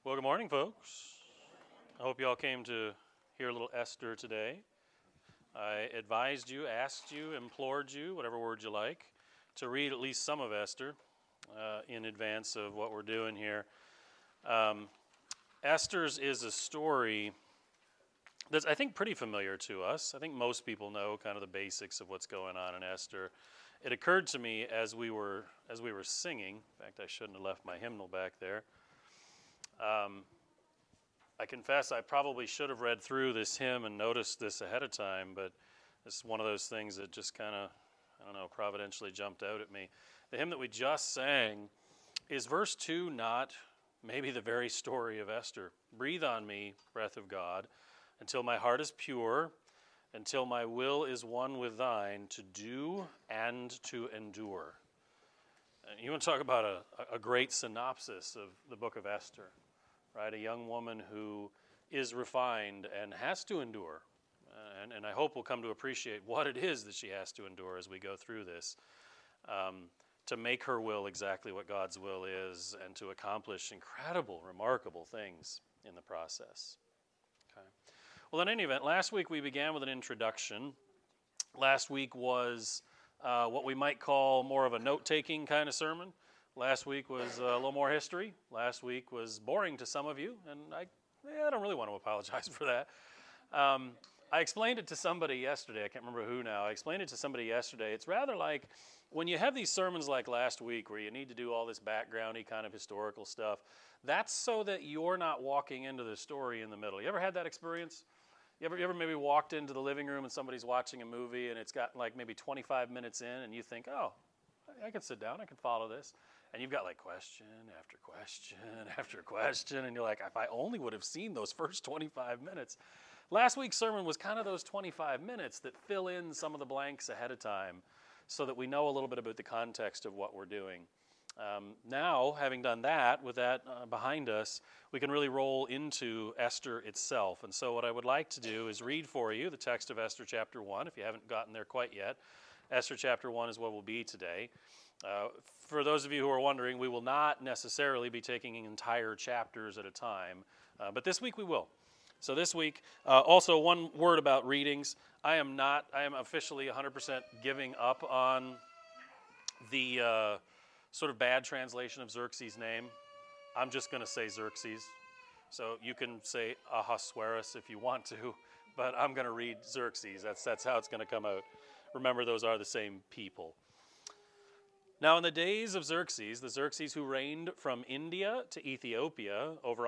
Well, good morning, folks. I hope you all came to hear a little Esther today. I advised you, asked you, implored you, whatever word you like, to read at least some of Esther in advance of what we're doing here. Esther's is a story that's, I think, pretty familiar to us. I think most people know kind of the basics of what's going on in Esther. It occurred to me as we were singing. In fact, I shouldn't have left my hymnal back there. I confess I probably should have read through this hymn and noticed this ahead of time, but it's one of those things that just kind of, providentially jumped out at me. The hymn that we just sang is verse 2, not maybe the very story of Esther. Breathe on me, breath of God, until my heart is pure, until my will is one with thine, to do and to endure. And you want to talk about a great synopsis of the book of Esther. Right, a young woman who is refined and has to endure. And I hope we'll come to appreciate what it is that she has to endure as we go through this, to make her will exactly what God's will is and to accomplish incredible, remarkable things in the process. Okay. Well, in any event, last week we began with an introduction. Last week was what we might call more of a note-taking kind of sermon. Last week was a little more history. Last week was boring to some of you, and I don't really want to apologize for that. I explained it to somebody yesterday. I can't remember who now. I explained it to somebody yesterday. It's rather like when you have these sermons like last week where you need to do all this backgroundy kind of historical stuff, that's so that you're not walking into the story in the middle. You ever had that experience? You ever maybe walked into the living room and somebody's watching a movie and it's got like maybe 25 minutes in and you think, oh, I can sit down, I can follow this. And you've got like question after question after question, and you're like, if I only would have seen those first 25 minutes. Last week's sermon was kind of those 25 minutes that fill in some of the blanks ahead of time so that we know a little bit about the context of what we're doing. Now, having done that, with that behind us, we can really roll into Esther itself. And so what I would like to do is read for you the text of Esther chapter 1, if you haven't gotten there quite yet. Esther chapter 1 is what we'll be today. For those of you who are wondering, we will not necessarily be taking entire chapters at a time, but this week we will. So this week, also one word about readings. I am officially 100% giving up on the sort of bad translation of Xerxes' name. I'm just going to say Xerxes. So you can say Ahasuerus if you want to, but I'm going to read Xerxes. That's how it's going to come out. Remember, those are the same people. Now in the days of Xerxes, the Xerxes who reigned from India to Ethiopia over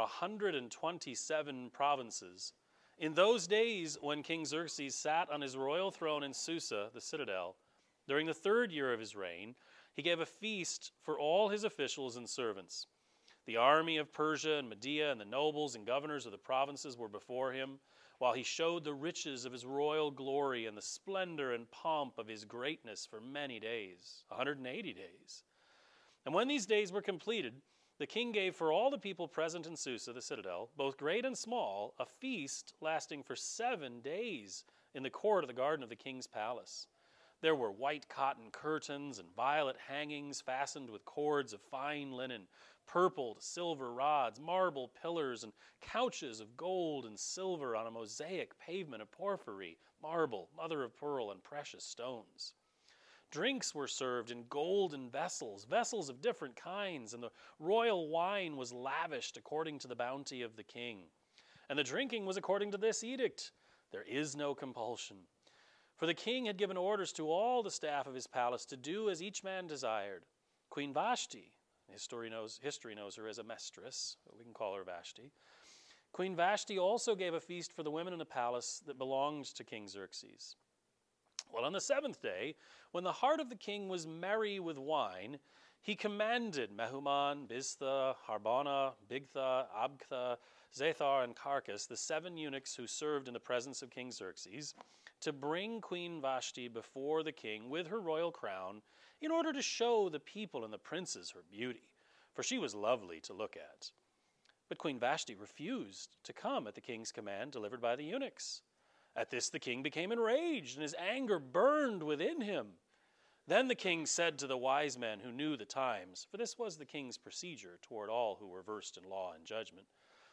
127 provinces, in those days when King Xerxes sat on his royal throne in Susa, the citadel, during the 3rd year of his reign, he gave a feast for all his officials and servants. The army of Persia and Media and the nobles and governors of the provinces were before him, while he showed the riches of his royal glory and the splendor and pomp of his greatness for many days, 180 days. And when these days were completed, the king gave for all the people present in Susa, the citadel, both great and small, a feast lasting for 7 days in the court of the garden of the king's palace. There were white cotton curtains and violet hangings fastened with cords of fine linen, purpled silver rods, marble pillars, and couches of gold and silver on a mosaic pavement of porphyry, marble, mother of pearl, and precious stones. Drinks were served in golden vessels, vessels of different kinds, and the royal wine was lavished according to the bounty of the king. And the drinking was according to this edict: there is no compulsion. For the king had given orders to all the staff of his palace to do as each man desired. Queen Vashti, history knows her as a mistress, but we can call her Vashti. Queen Vashti also gave a feast for the women in the palace that belonged to King Xerxes. Well, on the 7th day, when the heart of the king was merry with wine, he commanded Mehuman, Biztha, Harbona, Bigtha, Abgtha, Zethar, and Carcas, the 7 eunuchs who served in the presence of King Xerxes, to bring Queen Vashti before the king with her royal crown in order to show the people and the princes her beauty, for she was lovely to look at. But Queen Vashti refused to come at the king's command delivered by the eunuchs. At this the king became enraged, and his anger burned within him. Then the king said to the wise men who knew the times, for this was the king's procedure toward all who were versed in law and judgment,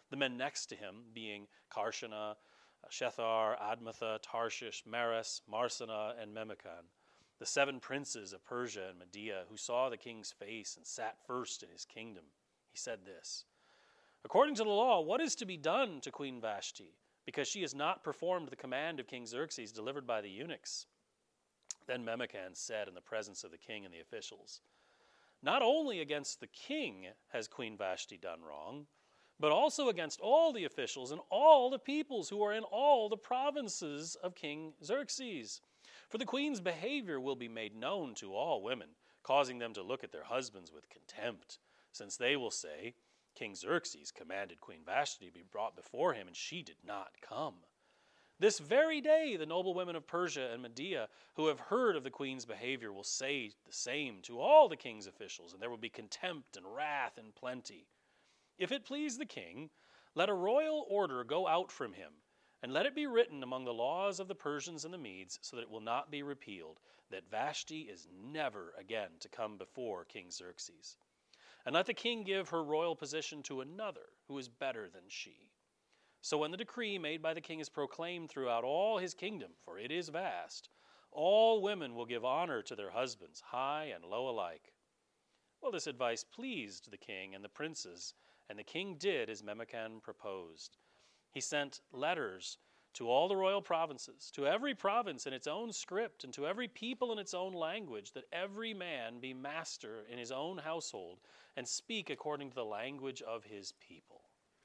The men next to him being Karshana, Shethar, Admatha, Tarshish, Meres, Marsana, and Memucan, the 7 princes of Persia and Media, who saw the king's face and sat first in his kingdom. He said this, "According to the law, what is to be done to Queen Vashti, because she has not performed the command of King Xerxes delivered by the eunuchs?" Then Memucan said in the presence of the king and the officials, "Not only against the king has Queen Vashti done wrong, but also against all the officials and all the peoples who are in all the provinces of King Xerxes. For the queen's behavior will be made known to all women, causing them to look at their husbands with contempt, since they will say, 'King Xerxes commanded Queen Vashti to be brought before him, and she did not come.' This very day the noble women of Persia and Media who have heard of the queen's behavior will say the same to all the king's officials, and there will be contempt and wrath in plenty. If it please the king, let a royal order go out from him, and let it be written among the laws of the Persians and the Medes, so that it will not be repealed, that Vashti is never again to come before King Xerxes. And let the king give her royal position to another who is better than she. So when the decree made by the king is proclaimed throughout all his kingdom, for it is vast, all women will give honor to their husbands, high and low alike." Well, this advice pleased the king and the princes, and the king did as Memucan proposed. He sent letters to all the royal provinces, to every province in its own script, and to every people in its own language, that every man be master in his own household, and speak according to the language of his people.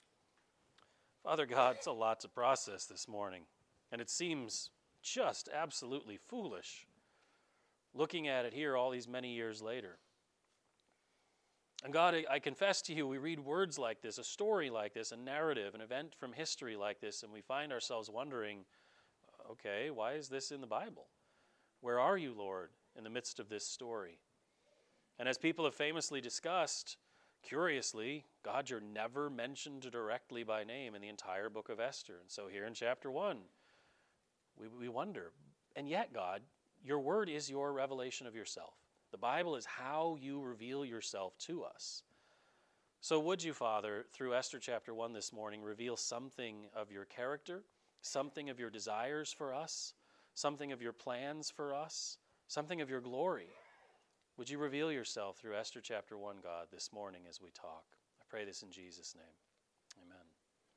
Father God, it's a lot to process this morning, and it seems just absolutely foolish, looking at it here all these many years later. And God, I confess to you, we read words like this, a story like this, a narrative, an event from history like this, and we find ourselves wondering, okay, why is this in the Bible? Where are you, Lord, in the midst of this story? And as people have famously discussed, curiously, God, you're never mentioned directly by name in the entire book of Esther. And so here in chapter 1, we wonder, and yet, God, your word is your revelation of yourself. The Bible is how you reveal yourself to us. So would you, Father, through Esther chapter 1 this morning, reveal something of your character, something of your desires for us, something of your plans for us, something of your glory? Would you reveal yourself through Esther chapter 1, God, this morning as we talk? I pray this in Jesus' name. Amen.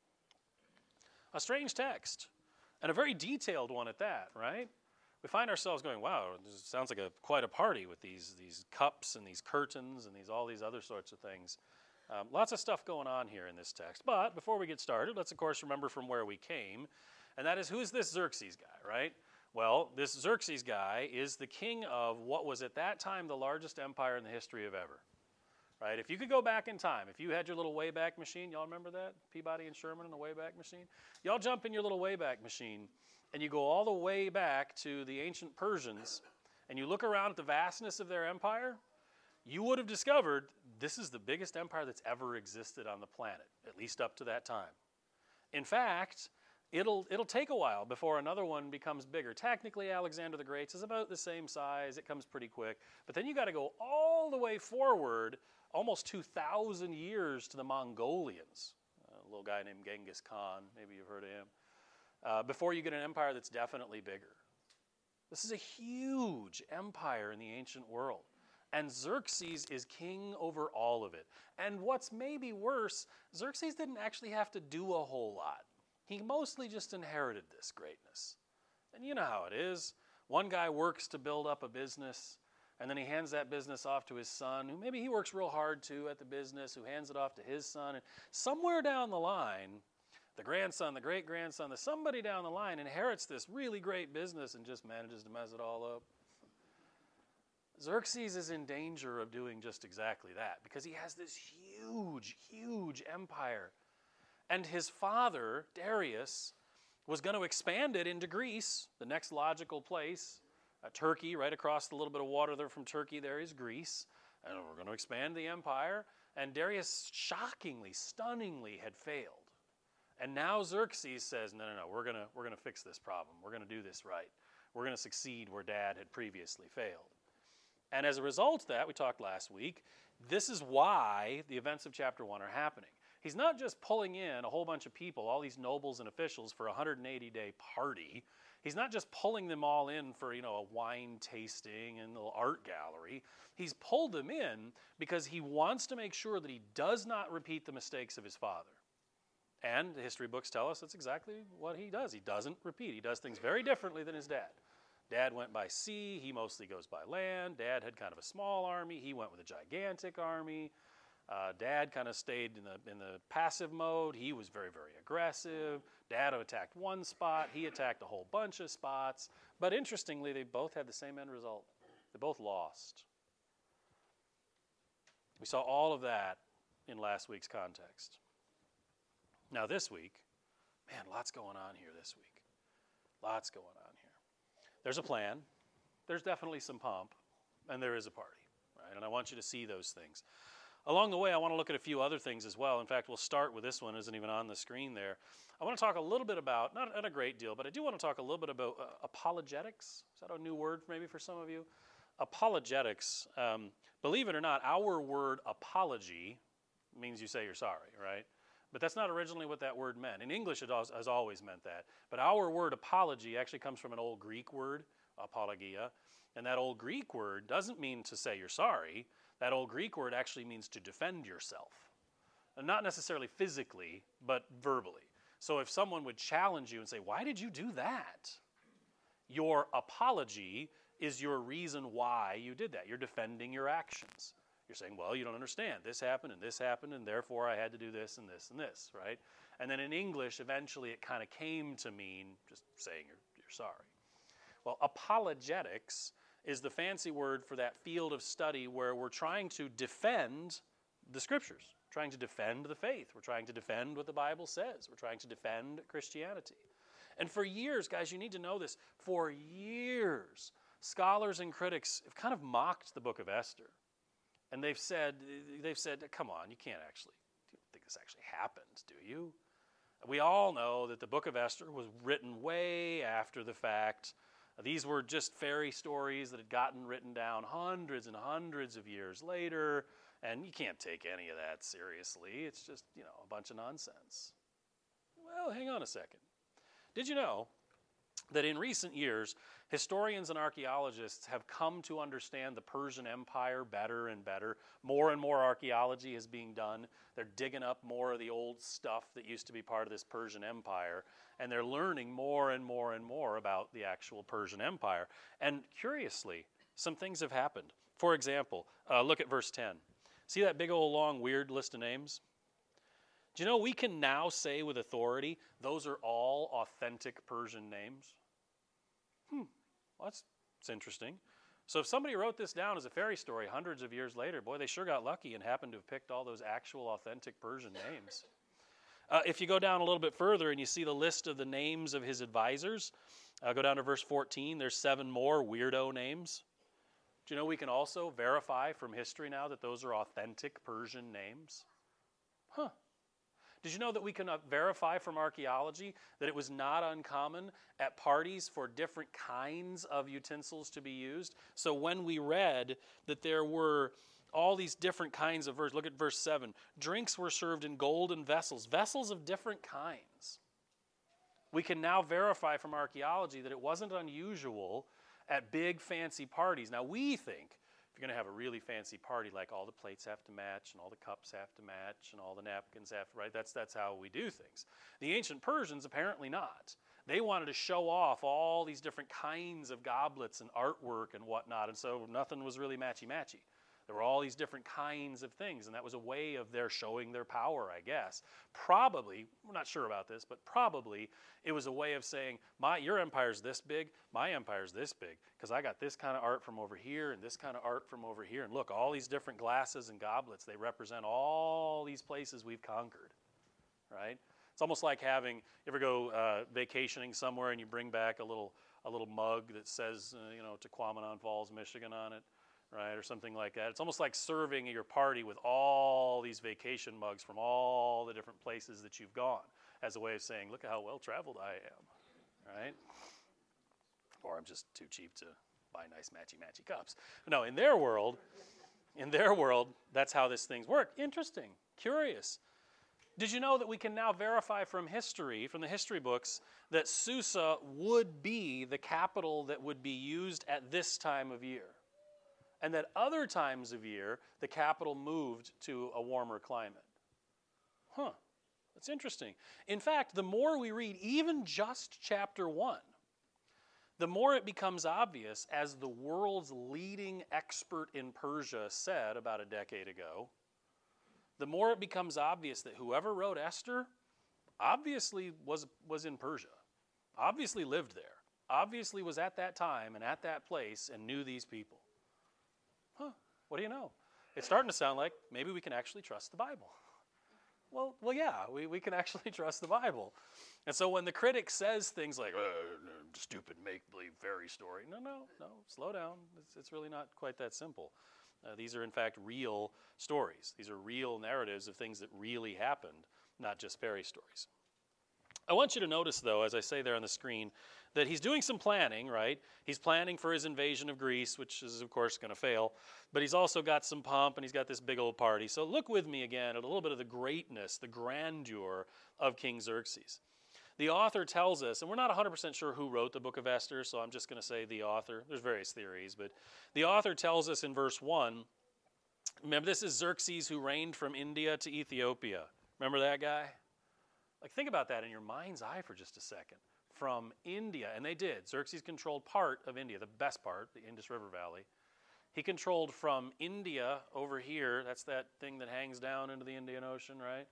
A strange text, and a very detailed one at that, right? We find ourselves going, wow, this sounds like quite a party with these cups and these curtains and all these other sorts of things. Lots of stuff going on here in this text. But before we get started, let's, of course, remember from where we came, and that is, who's this Xerxes guy, right? Well, this Xerxes guy is the king of what was at that time the largest empire in the history of ever, right? If you could go back in time, if you had your little Wayback Machine, y'all remember that? Peabody and Sherman and the Wayback Machine? Y'all jump in your little Wayback Machine, and you go all the way back to the ancient Persians, and you look around at the vastness of their empire, you would have discovered this is the biggest empire that's ever existed on the planet, at least up to that time. In fact, it'll take a while before another one becomes bigger. Technically, Alexander the Great is about the same size. It comes pretty quick. But then you got to go all the way forward, almost 2,000 years to the Mongolians. A little guy named Genghis Khan, maybe you've heard of him. Before you get an empire that's definitely bigger. This is a huge empire in the ancient world. And Xerxes is king over all of it. And what's maybe worse, Xerxes didn't actually have to do a whole lot. He mostly just inherited this greatness. And you know how it is. One guy works to build up a business, and then he hands that business off to his son, who maybe he works real hard too at the business, who hands it off to his son. And somewhere down the line, the grandson, the great-grandson, somebody down the line inherits this really great business and just manages to mess it all up. Xerxes is in danger of doing just exactly that because he has this huge, huge empire. And his father, Darius, was going to expand it into Greece, the next logical place. Turkey, right across the little bit of water there from Turkey, there is Greece. And we're going to expand the empire. And Darius shockingly, stunningly had failed. And now Xerxes says, no, we're going to fix this problem. We're going to do this right. We're going to succeed where Dad had previously failed. And as a result of that, we talked last week, this is why the events of chapter 1 are happening. He's not just pulling in a whole bunch of people, all these nobles and officials for a 180-day party. He's not just pulling them all in for, a wine tasting and a little art gallery. He's pulled them in because he wants to make sure that he does not repeat the mistakes of his father. And the history books tell us that's exactly what he does. He doesn't repeat. He does things very differently than his dad. Dad went by sea. He mostly goes by land. Dad had kind of a small army. He went with a gigantic army. Dad kind of stayed in the passive mode. He was very, very aggressive. Dad attacked one spot. He attacked a whole bunch of spots. But interestingly, they both had the same end result. They both lost. We saw all of that in last week's context. Now this week, man, lots going on here this week. Lots going on here. There's a plan. There's definitely some pomp. And there is a party, right? And I want you to see those things. Along the way, I want to look at a few other things as well. In fact, we'll start with this one. It isn't even on the screen there. I want to talk a little bit about, not a great deal, but I do want to talk a little bit about apologetics. Is that a new word maybe for some of you? Apologetics, believe it or not, our word apology means you say you're sorry, right? But that's not originally what that word meant. In English, it has always meant that. But our word apology actually comes from an old Greek word, apologia. And that old Greek word doesn't mean to say you're sorry. That old Greek word actually means to defend yourself. And not necessarily physically, but verbally. So if someone would challenge you and say, why did you do that? Your apology is your reason why you did that. You're defending your actions. You're saying, well, you don't understand. This happened, and therefore I had to do this and this and this, right? And then in English, eventually it kind of came to mean just saying you're sorry. Well, apologetics is the fancy word for that field of study where we're trying to defend the Scriptures, trying to defend the faith. We're trying to defend what the Bible says. We're trying to defend Christianity. And for years, guys, you need to know this, for years, scholars and critics have kind of mocked the book of Esther. And they've said, come on, you don't think this actually happened, do you? We all know that the book of Esther was written way after the fact. These were just fairy stories that had gotten written down hundreds and hundreds of years later, and you can't take any of that seriously. It's just, a bunch of nonsense. Well, hang on a second. Did you know that in recent years, historians and archaeologists have come to understand the Persian Empire better and better? More and more archaeology is being done. They're digging up more of the old stuff that used to be part of this Persian Empire, and they're learning more and more and more about the actual Persian Empire. And curiously, some things have happened. For example, look at verse 10. See that big old long weird list of names? Do you know we can now say with authority, those are all authentic Persian names? Well, that's interesting. So if somebody wrote this down as a fairy story hundreds of years later, boy, they sure got lucky and happened to have picked all those actual authentic Persian names. If you go down a little bit further and you see the list of the names of his advisors, go down to verse 14, there's 7 more weirdo names. Do you know we can also verify from history now that those are authentic Persian names? Did you know that we can verify from archaeology that it was not uncommon at parties for different kinds of utensils to be used? So when we read that there were all these different kinds of verses, look at verse 7. Drinks were served in golden vessels, vessels of different kinds. We can now verify from archaeology that it wasn't unusual at big fancy parties. Now we think, if you're going to have a really fancy party, like all the plates have to match and all the cups have to match and all the napkins have to, right? That's how we do things. The ancient Persians, apparently not. They wanted to show off all these different kinds of goblets and artwork and whatnot, and so nothing was really matchy-matchy. There were all these different kinds of things, and that was a way of their showing their power, I guess. Probably, we're not sure about this, but probably it was a way of saying, your empire's this big, my empire's this big, because I got this kind of art from over here and this kind of art from over here. And look, all these different glasses and goblets, they represent all these places we've conquered, right? It's almost like having, you ever go vacationing somewhere and you bring back a little mug that says, Tequamanon Falls, Michigan on it, right, or something like that. It's almost like serving your party with all these vacation mugs from all the different places that you've gone as a way of saying, look at how well-traveled I am, right? Or I'm just too cheap to buy nice matchy-matchy cups. No, in their world, that's how these things work. Interesting, curious. Did you know that we can now verify from history, from the history books, that Susa would be the capital that would be used at this time of year? And that other times of year, the capital moved to a warmer climate. Huh, that's interesting. In fact, the more we read even just chapter 1, the more it becomes obvious, as the world's leading expert in Persia said about a decade ago, the more it becomes obvious that whoever wrote Esther obviously was in Persia, obviously lived there, obviously was at that time and at that place and knew these people. Huh, what do you know? It's starting to sound like maybe we can actually trust the Bible. Well, yeah, we can actually trust the Bible. And so when the critic says things like, stupid make-believe fairy story, no, slow down. It's really not quite that simple. These are, in fact, real stories. These are real narratives of things that really happened, not just fairy stories. I want you to notice, though, as I say there on the screen, that he's doing some planning, right? He's planning for his invasion of Greece, which is, of course, going to fail. But he's also got some pomp, and he's got this big old party. So look with me again at a little bit of the greatness, the grandeur of King Xerxes. The author tells us, and we're not 100% sure who wrote the book of Esther, so I'm just going to say the author. There's various theories, but the author tells us in verse 1, remember, this is Xerxes who reigned from India to Ethiopia. Remember that guy? Like, think about that in your mind's eye for just a second. From India, and they did. Xerxes controlled part of India, the best part, the Indus River Valley. He controlled from India over here, that's that thing that hangs down into the Indian Ocean, right?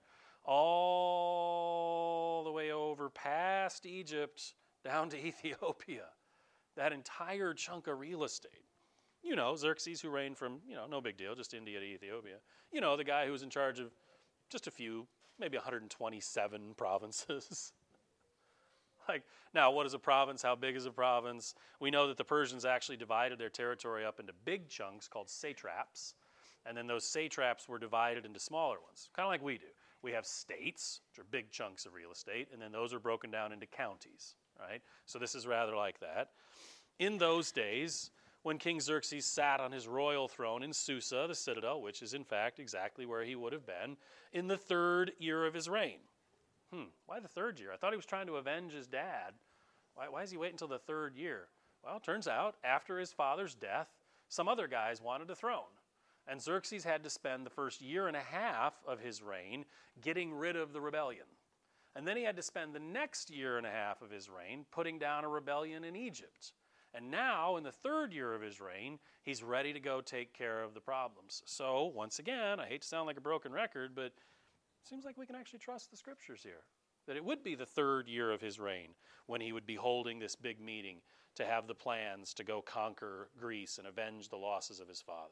All the way over past Egypt down to Ethiopia. That entire chunk of real estate. You know, Xerxes, who reigned from, no big deal, just India to Ethiopia. You know, the guy who was in charge of just a few, maybe 127 provinces. Now, what is a province? How big is a province? We know that the Persians actually divided their territory up into big chunks called satraps. And then those satraps were divided into smaller ones, kind of like we do. We have states, which are big chunks of real estate, and then those are broken down into counties, right? So this is rather like that. In those days, when King Xerxes sat on his royal throne in Susa, the citadel, which is in fact exactly where he would have been, in the 3rd year of his reign. Why the 3rd year? I thought he was trying to avenge his dad. Why is he waiting until the 3rd year? Well, it turns out, after his father's death, some other guys wanted a throne. And Xerxes had to spend the first year and a half of his reign getting rid of the rebellion. And then he had to spend the next year and a half of his reign putting down a rebellion in Egypt. And now, in the 3rd year of his reign, he's ready to go take care of the problems. So, once again, I hate to sound like a broken record, but it seems like we can actually trust the scriptures here. That it would be the 3rd year of his reign when he would be holding this big meeting to have the plans to go conquer Greece and avenge the losses of his father.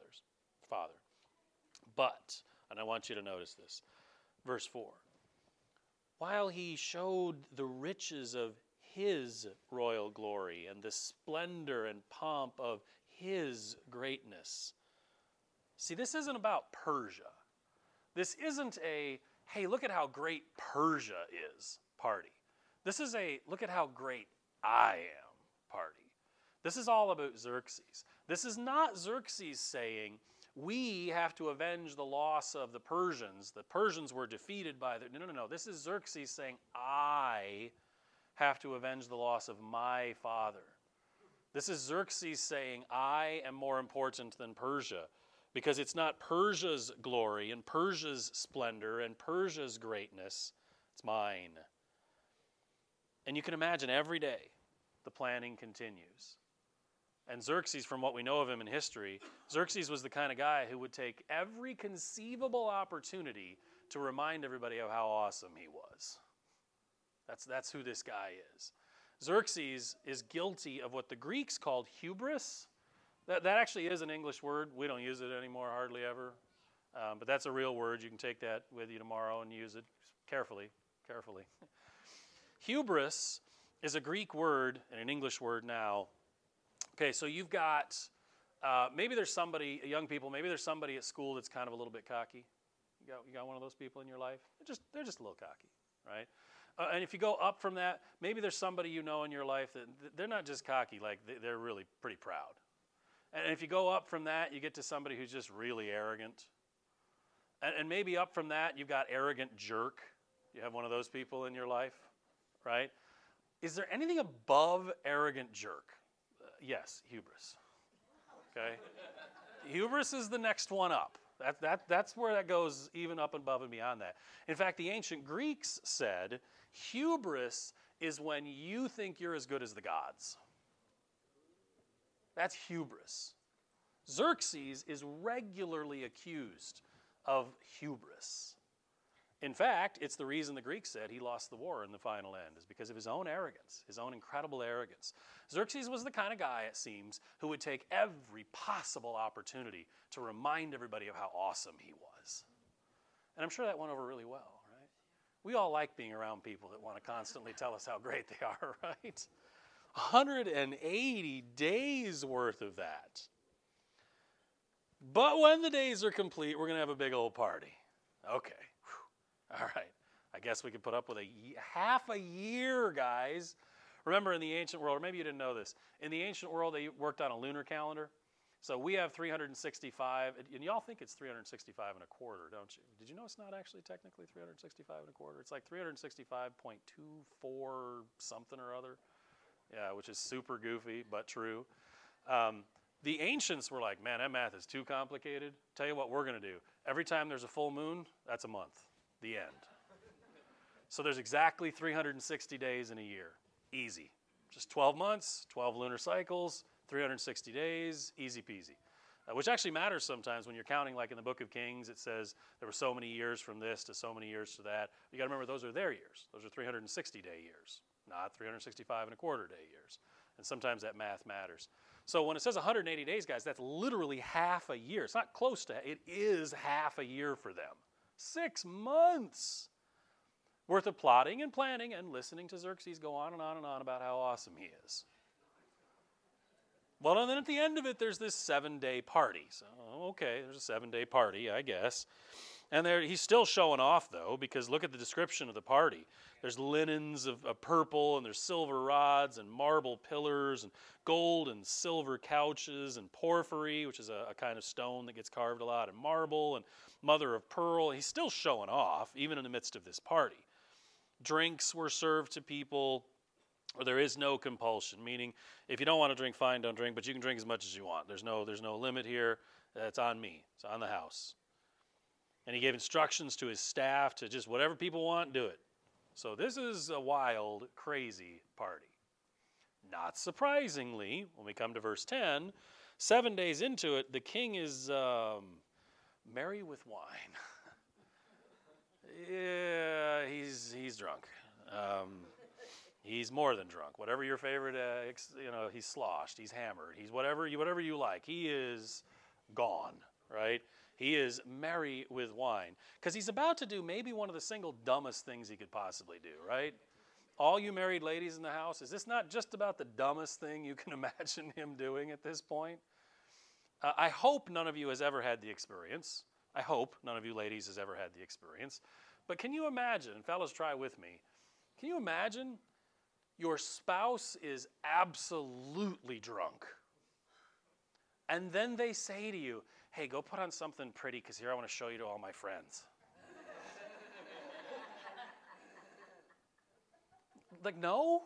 But, and I want you to notice this, verse 4, while he showed the riches of his royal glory and the splendor and pomp of his greatness. See, this isn't about Persia. This isn't a, hey, look at how great Persia is party. This is a, look at how great I am party. This is all about Xerxes. This is not Xerxes saying, we have to avenge the loss of the Persians. The Persians were defeated by the... No. This is Xerxes saying, I have to avenge the loss of my father. This is Xerxes saying, I am more important than Persia, because it's not Persia's glory and Persia's splendor and Persia's greatness. It's mine. And you can imagine every day the planning continues. And Xerxes, from what we know of him in history, Xerxes was the kind of guy who would take every conceivable opportunity to remind everybody of how awesome he was. That's who this guy is. Xerxes is guilty of what the Greeks called hubris. That actually is an English word. We don't use it anymore, hardly ever. But that's a real word. You can take that with you tomorrow and use it carefully. Hubris is a Greek word and an English word now. Okay, so you've got, maybe there's somebody, young people, maybe there's somebody at school that's kind of a little bit cocky. You got one of those people in your life? They're just a little cocky, right? And if you go up from that, maybe there's somebody you know in your life that they're not just cocky, like they're really pretty proud. And if you go up from that, you get to somebody who's just really arrogant. And maybe up from that, you've got arrogant jerk. You have one of those people in your life, right? Is there anything above arrogant jerk? Yes, hubris. Okay? Hubris is the next one up. That's where that goes even up and above and beyond that. In fact, the ancient Greeks said hubris is when you think you're as good as the gods. That's hubris. Xerxes is regularly accused of hubris. In fact, it's the reason the Greeks said he lost the war in the final end, is because of his own arrogance, his own incredible arrogance. Xerxes was the kind of guy, it seems, who would take every possible opportunity to remind everybody of how awesome he was. And I'm sure that went over really well, right? We all like being around people that want to constantly tell us how great they are, right? 180 days worth of that. But when the days are complete, we're going to have a big old party. Okay. All right, I guess we could put up with half a year, guys. Remember, in the ancient world, or maybe you didn't know this, in the ancient world, they worked on a lunar calendar. So we have 365, and y'all think it's 365 and a quarter, don't you? Did you know it's not actually technically 365 and a quarter? It's like 365.24 something or other. Yeah, which is super goofy, but true. The ancients were like, man, that math is too complicated. Tell you what we're going to do. Every time there's a full moon, that's a month. The end. So there's exactly 360 days in a year. Easy. Just 12 months, 12 lunar cycles, 360 days, easy peasy. Which actually matters sometimes when you're counting, like in the book of Kings, it says there were so many years from this to so many years to that. You got to remember those are their years. Those are 360-day years, not 365 and a quarter day years. And sometimes that math matters. So when it says 180 days, guys, that's literally half a year. It's not close to, it is half a year for them. 6 months worth of plotting and planning and listening to Xerxes go on and on and on about how awesome he is. Well, and then at the end of it, there's this 7-day party. So, okay, there's a 7-day party, I guess. And he's still showing off, though, because look at the description of the party. There's linens of purple, and there's silver rods, and marble pillars, and gold and silver couches, and porphyry, which is a kind of stone that gets carved a lot, and marble, and mother of pearl. He's still showing off, even in the midst of this party. Drinks were served to people, or there is no compulsion, meaning if you don't want to drink, fine, don't drink, but you can drink as much as you want. There's no limit here. It's on me. It's on the house. And he gave instructions to his staff to just whatever people want, do it. So this is a wild, crazy party. Not surprisingly, when we come to verse 10, 7 days into it, the king is merry with wine. Yeah, he's drunk. He's more than drunk. Whatever your favorite, he's sloshed, he's hammered, he's whatever you like. He is gone, right? He is merry with wine. Because he's about to do maybe one of the single dumbest things he could possibly do, right? All you married ladies in the house, is this not just about the dumbest thing you can imagine him doing at this point? I hope none of you has ever had the experience. I hope none of you ladies has ever had the experience. But can you imagine, and fellas, try with me, can you imagine your spouse is absolutely drunk, and then they say to you, hey, go put on something pretty because here I want to show you to all my friends. Like, no?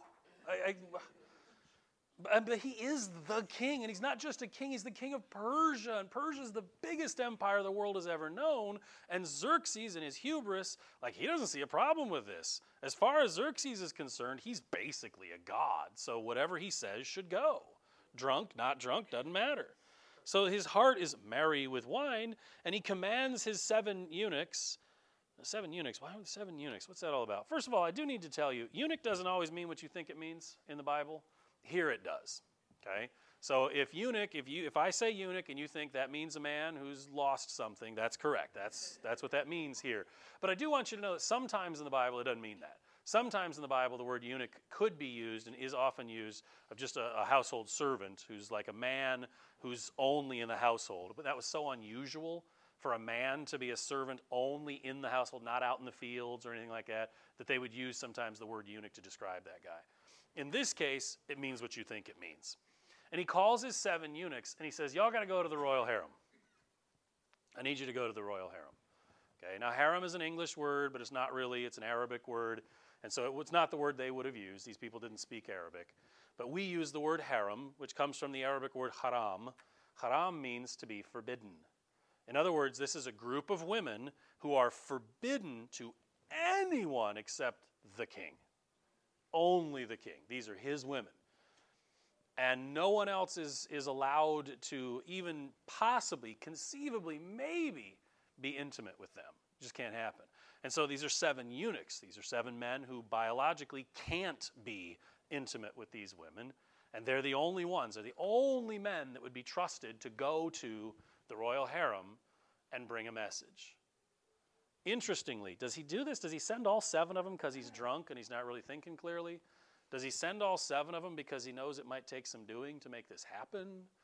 But he is the king, and he's not just a king, he's the king of Persia, and Persia's the biggest empire the world has ever known, and Xerxes in his hubris, like, he doesn't see a problem with this. As far as Xerxes is concerned, he's basically a god, so whatever he says should go. Drunk, not drunk, doesn't matter. So his heart is merry with wine, and he commands his 7 eunuchs. 7 eunuchs, why 7 eunuchs? What's that all about? First of all, I do need to tell you, eunuch doesn't always mean what you think it means in the Bible. Here it does, okay? So if I say eunuch and you think that means a man who's lost something, that's correct. That's what that means here. But I do want you to know that sometimes in the Bible it doesn't mean that. Sometimes in the Bible the word eunuch could be used and is often used of just a household servant who's like a man who's only in the household. But that was so unusual for a man to be a servant only in the household, not out in the fields or anything like that, that they would use sometimes the word eunuch to describe that guy. In this case, it means what you think it means. And he calls his 7 eunuchs, and he says, y'all got to go to the royal harem. I need you to go to the royal harem. Okay, now harem is an English word, but it's not really. It's an Arabic word. And so it's not the word they would have used. These people didn't speak Arabic. But we use the word harem, which comes from the Arabic word haram. Haram means to be forbidden. In other words, this is a group of women who are forbidden to anyone except the king. Only the king. These are his women. And no one else is allowed to even possibly, conceivably, maybe be intimate with them. It just can't happen. And so these are 7 eunuchs. These are 7 men who biologically can't be intimate with these women. And they're the only ones. They're the only men that would be trusted to go to the royal harem and bring a message. Interestingly, does he do this? Does he send all 7 of them because he's drunk and he's not really thinking clearly? Does he send all 7 of them because he knows it might take some doing to make this happen?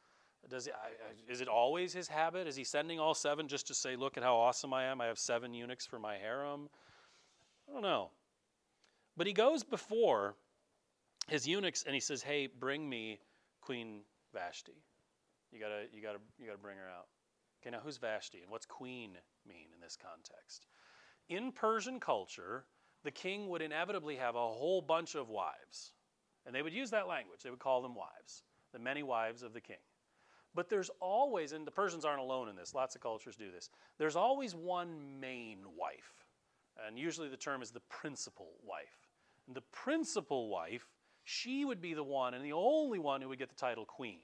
Is it always his habit? Is he sending all 7 just to say, look at how awesome I am? I have 7 eunuchs for my harem? I don't know. But he goes before his eunuchs and he says, hey, bring me Queen Vashti. You gotta bring her out. Okay, now who's Vashti and what's queen mean in this context? In Persian culture, the king would inevitably have a whole bunch of wives. And they would use that language. They would call them wives, the many wives of the king. But there's always, and the Persians aren't alone in this, lots of cultures do this, there's always one main wife. And usually the term is the principal wife. And the principal wife, she would be the one and the only one who would get the title queen.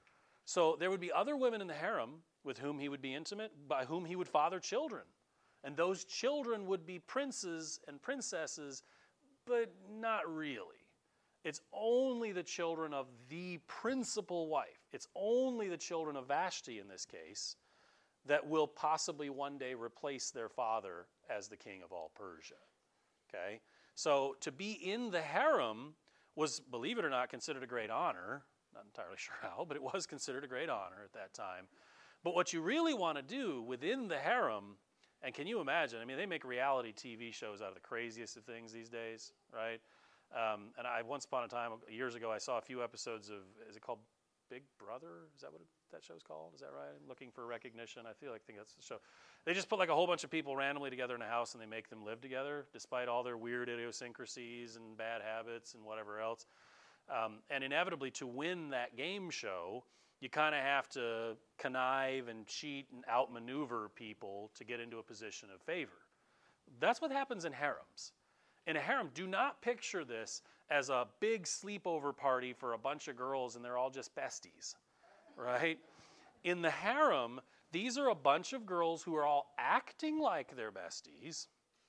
So there would be other women in the harem with whom he would be intimate, by whom he would father children. And those children would be princes and princesses, but not really. It's only the children of the principal wife. It's only the children of Vashti in this case that will possibly one day replace their father as the king of all Persia. Okay? So to be in the harem was, believe it or not, considered a great honor. Not entirely sure how, but it was considered a great honor at that time. But what you really want to do within the harem, and can you imagine, I mean, they make reality TV shows out of the craziest of things these days, right? And I once upon a time, years ago, I saw a few episodes of, is it called Big Brother? Is that what that show's called? Is that right? I'm looking for recognition. I think that's the show. They just put like a whole bunch of people randomly together in a house and they make them live together despite all their weird idiosyncrasies and bad habits and whatever else. And inevitably, to win that game show, you kind of have to connive and cheat and outmaneuver people to get into a position of favor. That's what happens in harems. In a harem, do not picture this as a big sleepover party for a bunch of girls and they're all just besties, right? In the harem, these are a bunch of girls who are all acting like they're besties,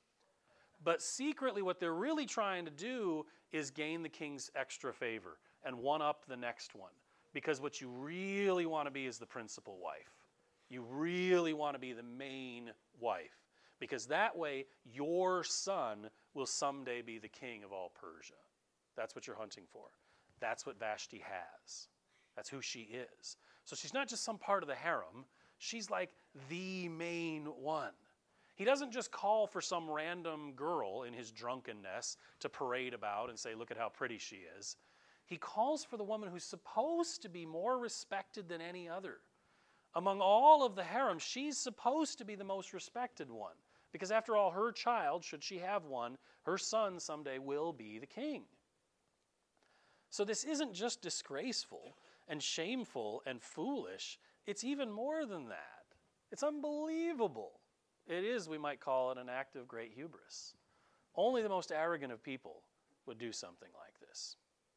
but secretly what they're really trying to do is gain the king's extra favor and one-up the next one. Because what you really want to be is the principal wife. You really want to be the main wife. Because that way, your son will someday be the king of all Persia. That's what you're hunting for. That's what Vashti has. That's who she is. So she's not just some part of the harem. She's like the main one. He doesn't just call for some random girl in his drunkenness to parade about and say, look at how pretty she is. He calls for the woman who's supposed to be more respected than any other. Among all of the harem, she's supposed to be the most respected one. Because after all, her child, should she have one, her son someday will be the king. So this isn't just disgraceful and shameful and foolish. It's even more than that. It's unbelievable. It is, we might call it, an act of great hubris. Only the most arrogant of people would do something like this.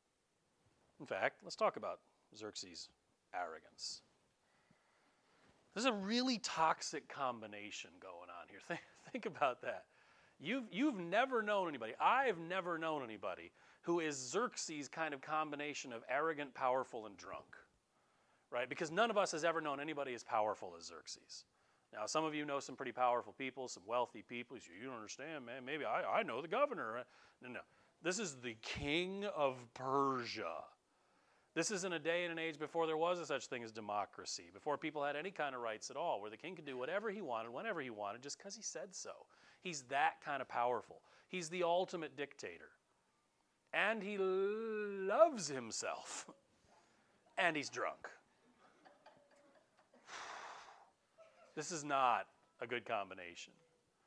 In fact, let's talk about Xerxes' arrogance. There's a really toxic combination going on here. Think about that. You've never known anybody, I've never known anybody who is Xerxes' kind of combination of arrogant, powerful, and drunk. Right? Because none of us has ever known anybody as powerful as Xerxes. Now, some of you know some pretty powerful people, some wealthy people. You don't understand, man. Maybe I know the governor. No. This is the king of Persia. This is in a day and an age before there was a such thing as democracy, before people had any kind of rights at all, where the king could do whatever he wanted, whenever he wanted, just because he said so. He's that kind of powerful. He's the ultimate dictator. And he loves himself. And he's drunk. This is not a good combination.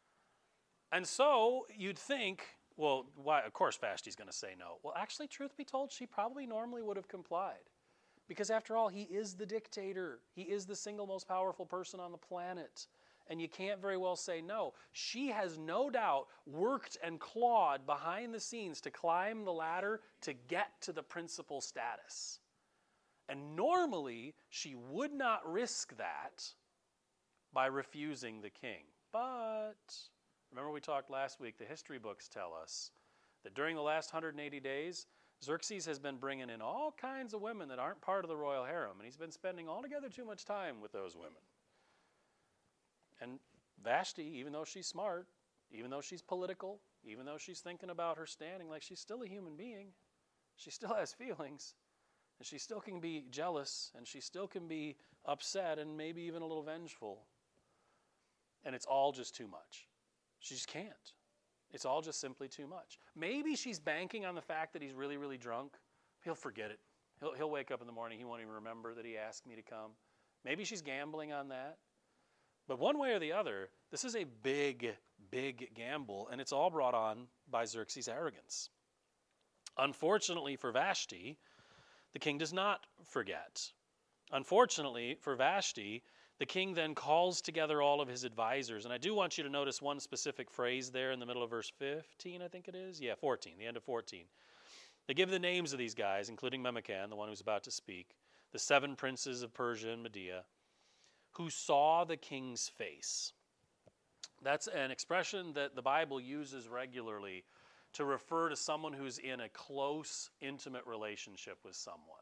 And so you'd think, well, why? Of course Vashti's going to say no. Well, actually, truth be told, she probably normally would have complied. Because after all, he is the dictator. He is the single most powerful person on the planet. And you can't very well say no. She has no doubt worked and clawed behind the scenes to climb the ladder to get to the principal status. And normally, she would not risk that by refusing the king. But, remember we talked last week, the history books tell us that during the last 180 days, Xerxes has been bringing in all kinds of women that aren't part of the royal harem, and he's been spending altogether too much time with those women. And Vashti, even though she's smart, even though she's political, even though she's thinking about her standing, like she's still a human being, she still has feelings, and she still can be jealous, and she still can be upset, and maybe even a little vengeful. And it's all just too much. She just can't. It's all just simply too much. Maybe she's banking on the fact that he's really, really drunk. He'll forget it. He'll wake up in the morning, he won't even remember that he asked me to come. Maybe she's gambling on that. But one way or the other, this is a big, big gamble, and it's all brought on by Xerxes' arrogance. Unfortunately for Vashti, the king does not forget. Unfortunately for Vashti, the king then calls together all of his advisors. And I do want you to notice one specific phrase there in the middle of verse 15, I think it is. Yeah, 14, the end of 14. They give the names of these guys, including Memucan, the one who's about to speak, the 7 princes of Persia and Media, who saw the king's face. That's an expression that the Bible uses regularly to refer to someone who's in a close, intimate relationship with someone.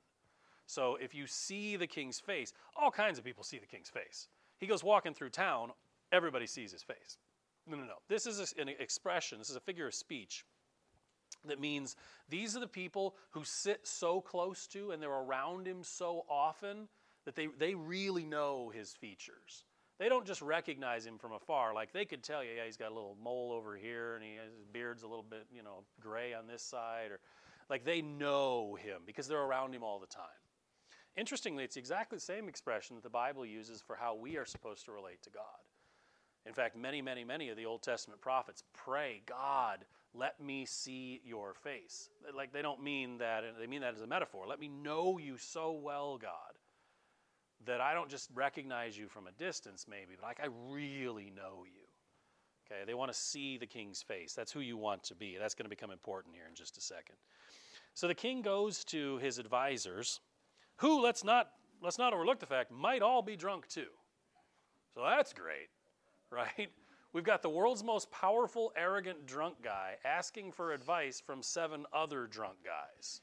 So if you see the king's face, all kinds of people see the king's face. He goes walking through town, everybody sees his face. No. This is an expression, this is a figure of speech that means these are the people who sit so close to and they're around him so often that they really know his features. They don't just recognize him from afar. Like they could tell you, yeah, he's got a little mole over here and his beard's a little bit, gray on this side. Or like they know him because they're around him all the time. Interestingly, it's exactly the same expression that the Bible uses for how we are supposed to relate to God. In fact, many of the Old Testament prophets pray, God, let me see your face. Like they don't mean that, they mean that as a metaphor. Let me know you so well, God, that I don't just recognize you from a distance maybe, but like I really know you. Okay, they want to see the king's face. That's who you want to be. That's going to become important here in just a second. So the king goes to his advisors, who, let's not overlook the fact, might all be drunk too. So that's great, right? We've got the world's most powerful, arrogant drunk guy asking for advice from 7 other drunk guys.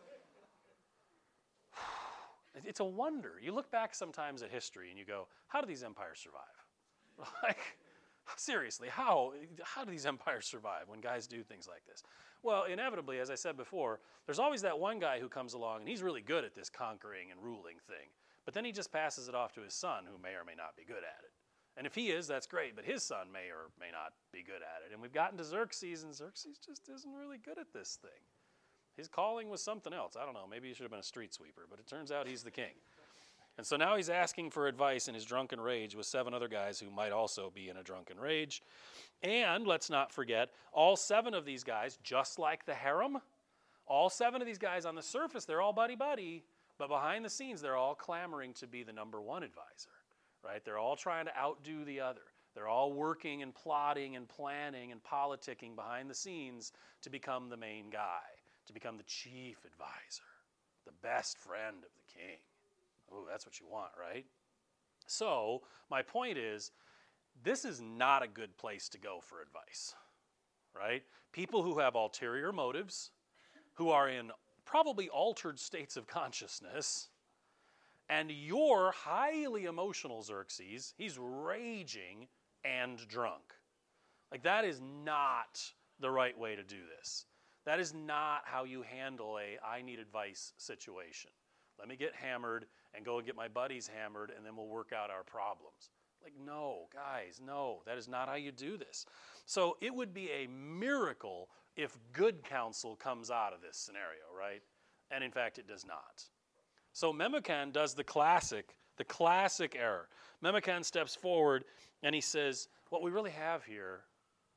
It's a wonder. You look back sometimes at history and you go, how do these empires survive? Like, seriously, how do these empires survive when guys do things like this? Well, inevitably, as I said before, there's always that one guy who comes along and he's really good at this conquering and ruling thing. But then he just passes it off to his son who may or may not be good at it. And if he is, that's great, but his son may or may not be good at it. And we've gotten to Xerxes, and Xerxes just isn't really good at this thing. His calling was something else. I don't know, maybe he should have been a street sweeper, but it turns out he's the king. And so now he's asking for advice in his drunken rage with 7 other guys who might also be in a drunken rage. And let's not forget, all 7 of these guys, just like the harem, all 7 of these guys on the surface, they're all buddy-buddy, but behind the scenes, they're all clamoring to be the number 1 advisor, right? They're all trying to outdo the other. They're all working and plotting and planning and politicking behind the scenes to become the main guy, to become the chief advisor, the best friend of the king. Oh, that's what you want, right? So my point is, this is not a good place to go for advice, right? People who have ulterior motives, who are in probably altered states of consciousness, and you're highly emotional, Xerxes. He's raging and drunk. Like, that is not the right way to do this. That is not how you handle a I need advice situation. Let me get hammered and go and get my buddies hammered, and then we'll work out our problems. Like, no, guys, no, that is not how you do this. So it would be a miracle if good counsel comes out of this scenario, right? And in fact, it does not. So Memucan does the classic error. Memucan steps forward and he says, what we really have here,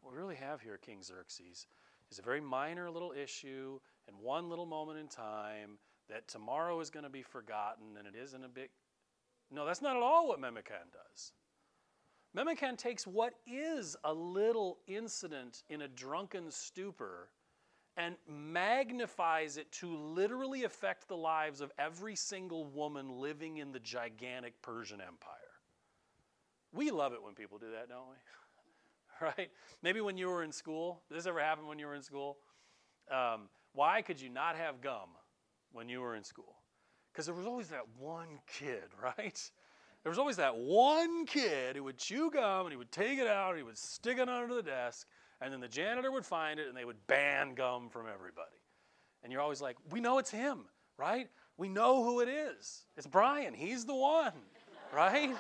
what we really have here, King Xerxes, is a very minor little issue and one little moment in time that tomorrow is going to be forgotten, and it isn't a big... No, that's not at all what Memucan does. Memucan takes what is a little incident in a drunken stupor and magnifies it to literally affect the lives of every single woman living in the gigantic Persian Empire. We love it when people do that, don't we? Right? Maybe when you were in school. Did this ever happen when you were in school? Why could you not have gum when you were in school? Because there was always that one kid, right? There was always that one kid who would chew gum and he would take it out and he would stick it under the desk, and then the janitor would find it and they would ban gum from everybody. And you're always like, we know it's him, right? We know who it is. It's Brian. He's the one, right?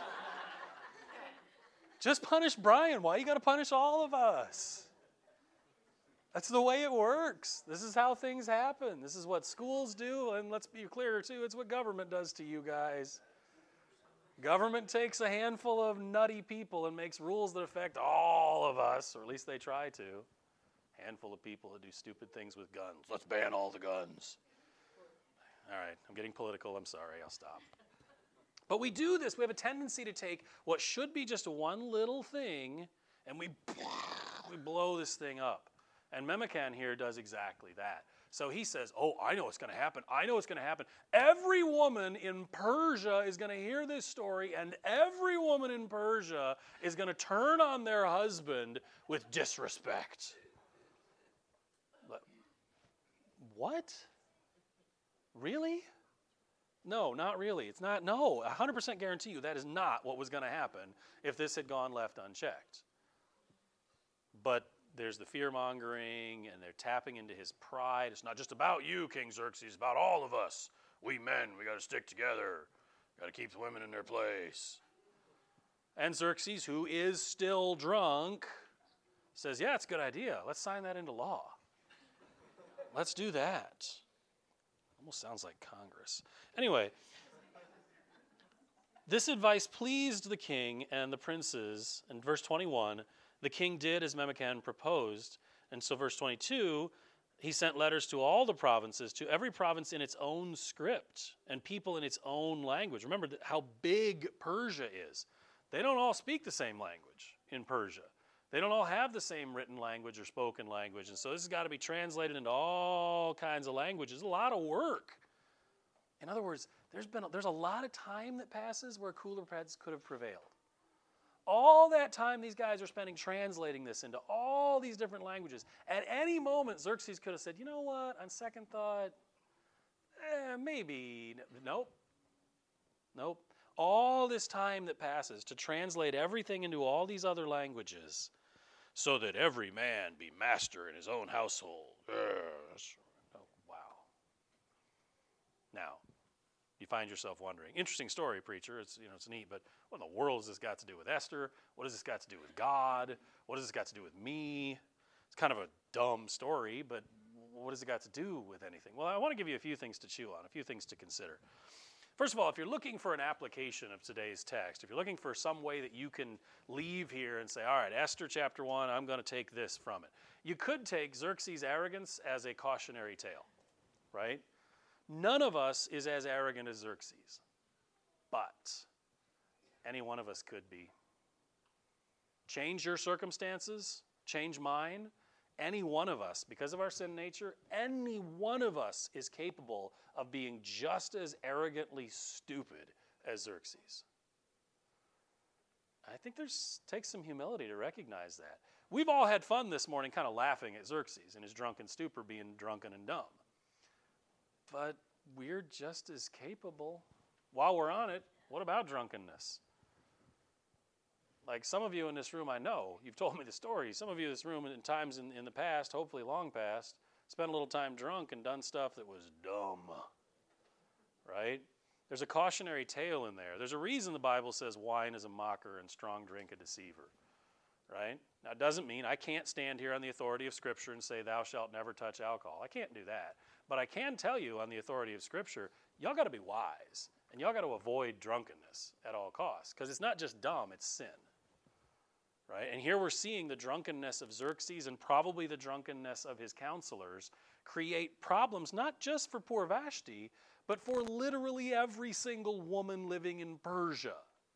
Just punish Brian. Why you got to punish all of us? That's the way it works. This is how things happen. This is what schools do, and let's be clear too, it's what government does to you guys. Government takes a handful of nutty people and makes rules that affect all of us, or at least they try to. Handful of people that do stupid things with guns. Let's ban all the guns. All right, I'm getting political. I'm sorry. I'll stop. But we do this. We have a tendency to take what should be just one little thing, and we blow this thing up. And Memucan here does exactly that. So he says, oh, I know what's going to happen. I know what's going to happen. Every woman in Persia is going to hear this story, and every woman in Persia is going to turn on their husband with disrespect. What? Really? No, not really. It's not. No, 100% guarantee you that is not what was going to happen if this had gone left unchecked. But there's the fear-mongering, and they're tapping into his pride. It's not just about you, King Xerxes. It's about all of us. We men, we got to stick together. Got to keep the women in their place. And Xerxes, who is still drunk, says, yeah, it's a good idea. Let's sign that into law. Let's do that. Almost sounds like Congress. Anyway, this advice pleased the king and the princes. In verse 21, the king did as Memucan proposed. And so verse 22, he sent letters to all the provinces, to every province in its own script and people in its own language. Remember how big Persia is. They don't all speak the same language in Persia. They don't all have the same written language or spoken language. And so this has got to be translated into all kinds of languages. A lot of work. In other words, there's a lot of time that passes where cooler heads could have prevailed. All that time these guys are spending translating this into all these different languages. At any moment, Xerxes could have said, you know what, on second thought, maybe. Nope. All this time that passes to translate everything into all these other languages so that every man be master in his own household. Oh, wow. Now, you find yourself wondering, interesting story, preacher. It's neat, but what in the world has this got to do with Esther? What has this got to do with God? What has this got to do with me? It's kind of a dumb story, but what has it got to do with anything? Well, I want to give you a few things to chew on, a few things to consider. First of all, if you're looking for an application of today's text, if you're looking for some way that you can leave here and say, all right, Esther chapter 1, I'm going to take this from it. You could take Xerxes' arrogance as a cautionary tale, right? None of us is as arrogant as Xerxes, but any one of us could be. Change your circumstances, change mine. Any one of us, because of our sin nature, any one of us is capable of being just as arrogantly stupid as Xerxes. I think takes some humility to recognize that. We've all had fun this morning kind of laughing at Xerxes and his drunken stupor being drunken and dumb. But we're just as capable. While we're on it, what about drunkenness? Like some of you in this room, I know, you've told me the story. Some of you in this room in times in the past, hopefully long past, spent a little time drunk and done stuff that was dumb, right? There's a cautionary tale in there. There's a reason the Bible says wine is a mocker and strong drink a deceiver, right? Now, it doesn't mean I can't stand here on the authority of Scripture and say thou shalt never touch alcohol. I can't do that. But I can tell you on the authority of Scripture, y'all got to be wise, and y'all got to avoid drunkenness at all costs, because it's not just dumb, it's sin. right? And here we're seeing the drunkenness of Xerxes and probably the drunkenness of his counselors create problems, not just for poor Vashti, but for literally every single woman living in Persia.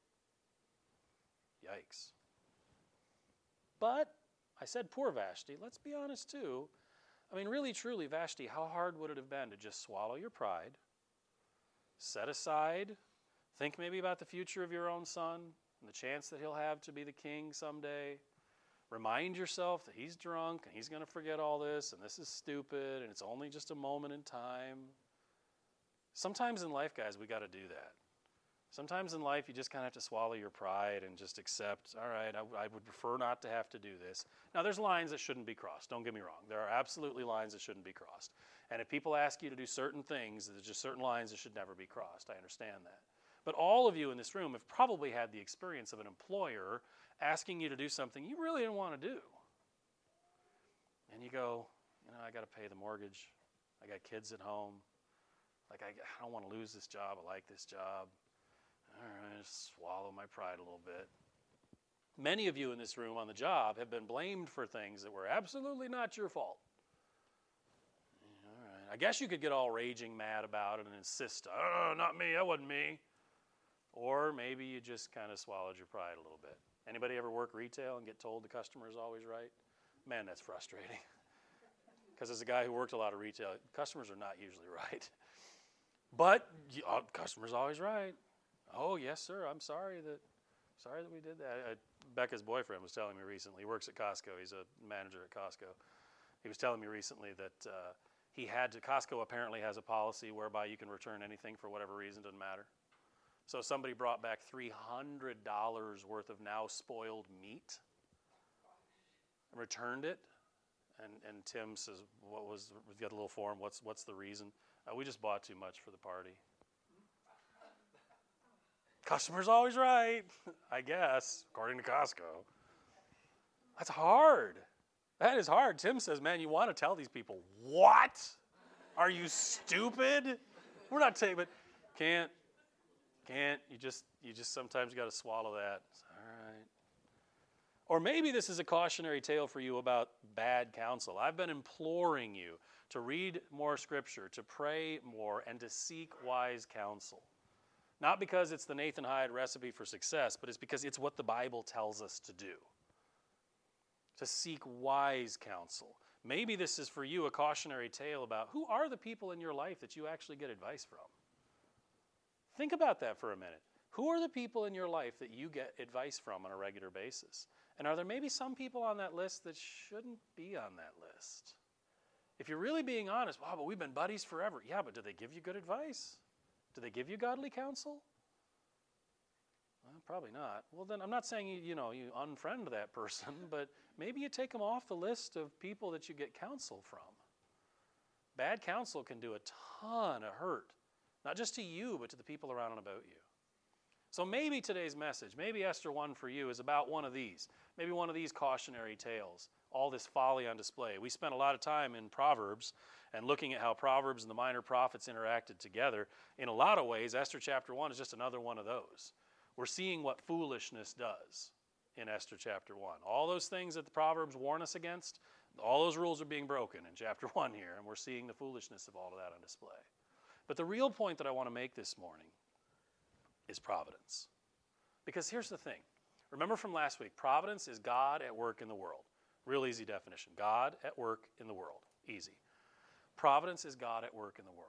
Yikes. But I said poor Vashti. Let's be honest too. I mean, really, truly, Vashti, how hard would it have been to just swallow your pride, set aside, think maybe about the future of your own son and the chance that he'll have to be the king someday. Remind yourself that he's drunk and he's going to forget all this and this is stupid and it's only just a moment in time. Sometimes in life, guys, we got to do that. Sometimes in life, you just kind of have to swallow your pride and just accept, all right, I would prefer not to have to do this. Now, there's lines that shouldn't be crossed. Don't get me wrong. There are absolutely lines that shouldn't be crossed. And if people ask you to do certain things, there's just certain lines that should never be crossed. I understand that. But all of you in this room have probably had the experience of an employer asking you to do something you really didn't want to do. And you go, I got to pay the mortgage. I got kids at home. Like, I don't want to lose this job. I like this job. All right, just swallow my pride a little bit. Many of you in this room on the job have been blamed for things that were absolutely not your fault. All right, I guess you could get all raging mad about it and insist, not me, that wasn't me. Or maybe you just kind of swallowed your pride a little bit. Anybody ever work retail and get told the customer is always right? Man, that's frustrating. Because as a guy who worked a lot of retail, customers are not usually right. But customer's always right. Oh, yes, sir, I'm sorry that we did that. Becca's boyfriend was telling me recently, he works at Costco, he's a manager at Costco. He was telling me recently that Costco apparently has a policy whereby you can return anything for whatever reason, doesn't matter. So somebody brought back $300 worth of now spoiled meat and returned it. And Tim says, we've got a little form, what's the reason? We just bought too much for the party. Customer's always right, I guess, according to Costco. That's hard. That is hard. Tim says, man, you want to tell these people, what? Are you stupid? We're not saying, but can't. You just sometimes got to swallow that. All right. Or maybe this is a cautionary tale for you about bad counsel. I've been imploring you to read more scripture, to pray more, and to seek wise counsel. Not because it's the Nathan Hyde recipe for success, but it's because it's what the Bible tells us to do. To seek wise counsel. Maybe this is for you a cautionary tale about who are the people in your life that you actually get advice from. Think about that for a minute. Who are the people in your life that you get advice from on a regular basis? And are there maybe some people on that list that shouldn't be on that list? If you're really being honest, wow, but we've been buddies forever. Yeah, but do they give you good advice? Do they give you godly counsel? Well, probably not. Well, then I'm not saying you unfriend that person, but maybe you take them off the list of people that you get counsel from. Bad counsel can do a ton of hurt, not just to you, but to the people around and about you. So maybe today's message, maybe Esther 1 for you is about one of these. Maybe one of these cautionary tales, all this folly on display. We spent a lot of time in Proverbs and looking at how Proverbs and the minor prophets interacted together. In a lot of ways, Esther chapter 1 is just another one of those. We're seeing what foolishness does in Esther chapter 1. All those things that the Proverbs warn us against, all those rules are being broken in chapter 1 here, and we're seeing the foolishness of all of that on display. But the real point that I want to make this morning is providence. Because here's the thing. Remember from last week, providence is God at work in the world. Real easy definition. God at work in the world. Easy. Providence is God at work in the world.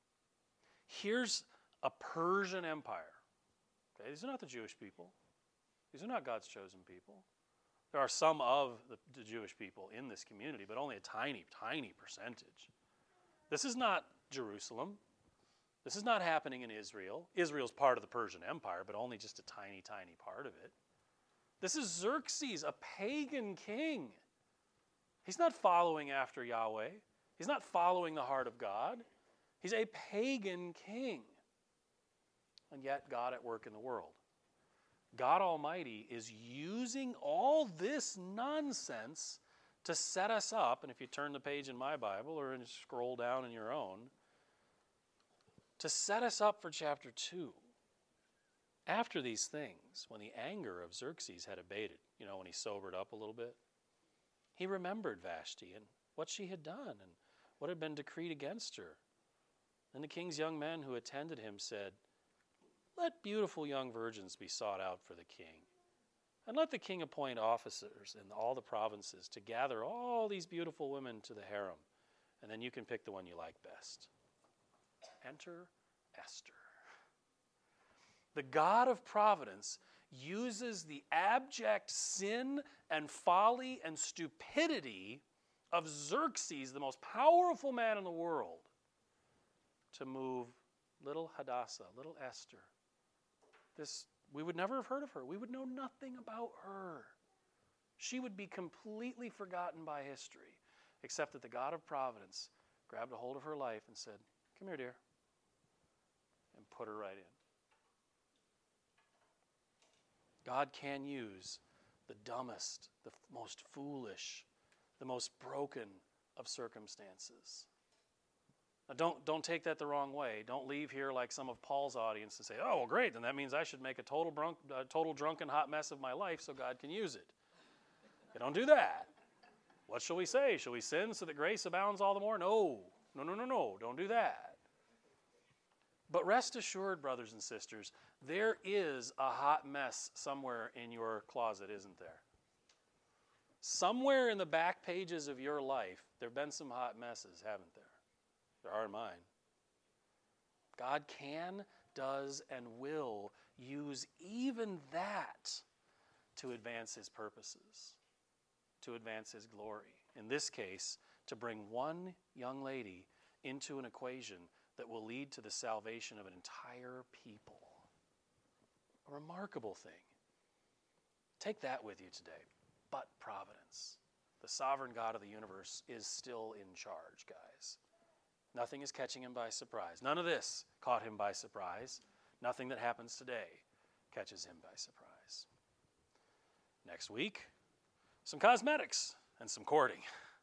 Here's a Persian empire. Okay, these are not the Jewish people. These are not God's chosen people. There are some of the Jewish people in this community, but only a tiny, tiny percentage. This is not Jerusalem. This is not happening in Israel. Israel's part of the Persian Empire, but only just a tiny, tiny part of it. This is Xerxes, a pagan king. He's not following after Yahweh. He's not following the heart of God. He's a pagan king. And yet, God at work in the world. God Almighty is using all this nonsense to set us up, and if you turn the page in my Bible or scroll down in your own, to set us up for chapter 2. After these things, when the anger of Xerxes had abated, when he sobered up a little bit. He remembered Vashti and what she had done and what had been decreed against her. And the king's young men who attended him said, "Let beautiful young virgins be sought out for the king, and let the king appoint officers in all the provinces to gather all these beautiful women to the harem, and then you can pick the one you like best." Enter Esther. The God of providence uses the abject sin and folly and stupidity of Xerxes, the most powerful man in the world, to move little Hadassah, little Esther. We would never have heard of her. We would know nothing about her. She would be completely forgotten by history, except that the God of providence grabbed a hold of her life and said, "Come here, dear," and put her right in. God can use the dumbest, the most foolish, the most broken of circumstances. Now don't take that the wrong way. Don't leave here like some of Paul's audience and say, "Oh, well, great, then that means I should make a total drunken hot mess of my life so God can use it." Don't do that. What shall we say? Shall we sin so that grace abounds all the more? No. Don't do that. But rest assured, brothers and sisters, there is a hot mess somewhere in your closet, isn't there? Somewhere in the back pages of your life, there have been some hot messes, haven't there? There are in mine. God can, does, and will use even that to advance his purposes, to advance his glory. In this case, to bring one young lady into an equation that will lead to the salvation of an entire people. A remarkable thing. Take that with you today. But providence, the sovereign God of the universe, is still in charge, guys. Nothing is catching him by surprise. None of this caught him by surprise. Nothing that happens today catches him by surprise. Next week, some cosmetics and some courting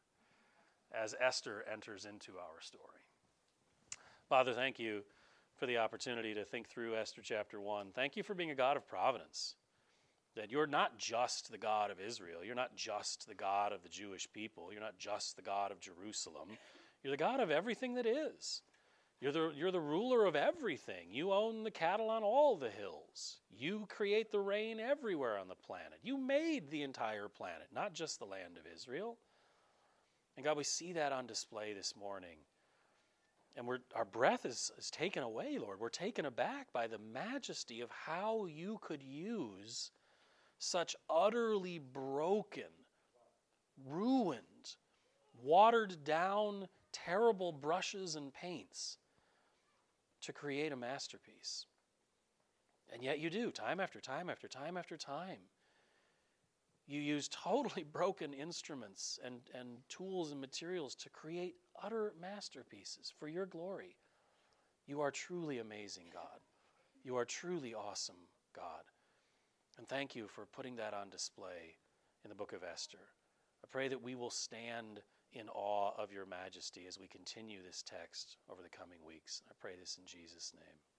as Esther enters into our story. Father, thank you for the opportunity to think through Esther chapter 1. Thank you for being a God of providence, that you're not just the God of Israel. You're not just the God of the Jewish people. You're not just the God of Jerusalem. You're the God of everything that is. You're the ruler of everything. You own the cattle on all the hills. You create the rain everywhere on the planet. You made the entire planet, not just the land of Israel. And God, we see that on display this morning. And our breath is taken away, Lord. We're taken aback by the majesty of how you could use such utterly broken, ruined, watered down, terrible brushes and paints to create a masterpiece. And yet you do, time after time after time after time. You use totally broken instruments and tools and materials to create utter masterpieces for your glory. You are truly amazing, God. You are truly awesome, God. And thank you for putting that on display in the book of Esther. I pray that we will stand in awe of your majesty as we continue this text over the coming weeks. I pray this in Jesus' name.